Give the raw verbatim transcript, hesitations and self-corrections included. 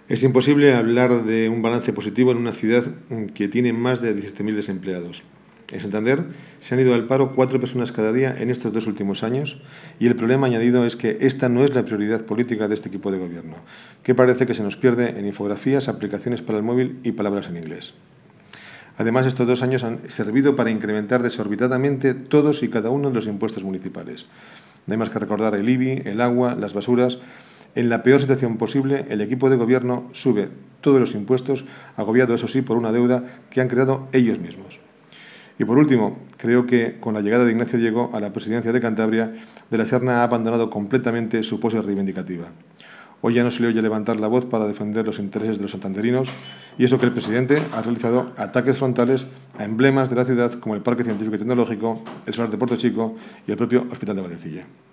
Es imposible hablar de un balance positivo en una ciudad que tiene más de diecisiete mil desempleados. En Santander se han ido al paro cuatro personas cada día en estos dos últimos años y el problema añadido es que esta no es la prioridad política de este equipo de gobierno, que parece que se nos pierde en infografías, aplicaciones para el móvil y palabras en inglés. Además, estos dos años han servido para incrementar desorbitadamente todos y cada uno de los impuestos municipales. No hay más que recordar el I B I, el agua, las basuras. En la peor situación posible, el equipo de gobierno sube todos los impuestos, agobiado, eso sí, por una deuda que han creado ellos mismos. Y por último, creo que con la llegada de Ignacio Diego a la presidencia de Cantabria, De la Serna ha abandonado completamente su pose reivindicativa. Hoy ya no se le oye levantar la voz para defender los intereses de los santanderinos y eso que el presidente ha realizado ataques frontales a emblemas de la ciudad como el Parque Científico y Tecnológico, el Solar de Puerto Chico y el propio Hospital de Vallecilla.